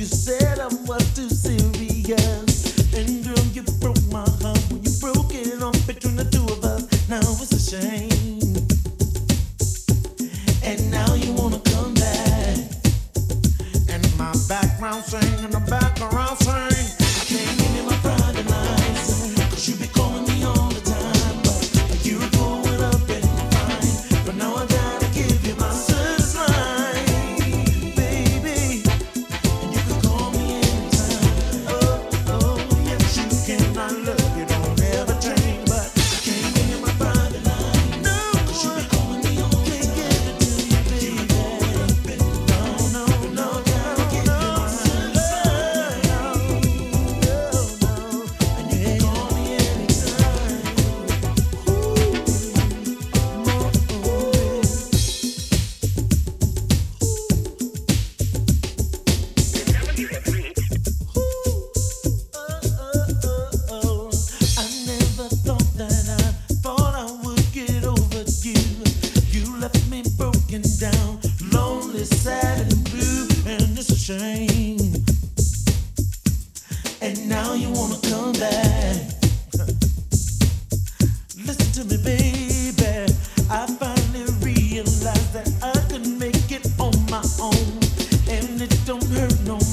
said I was too serious. And girl, you broke my heart when you broke it off between the two of us. Now it's a shame. And now you wanna come back. And my background sing and the background sing. I can't give you my private lines, 'cause you be calling me all the time. But a year ago went up and fine. But now I gotta give you my service line, baby. And you can call me anytime. Oh, yes you can. I love you, don't ever change. But I can't give you my private line, no, 'cause you be calling me all the time. Can't give it to you, baby. No, gotta give you my service line. No. And you can call me anytime. I never thought I would get over you. You left me broken down, lonely, sad and blue, and it's a shame. And now you wanna come back. Listen to me, baby. I finally realized that I could make it on my own, and it don't hurt no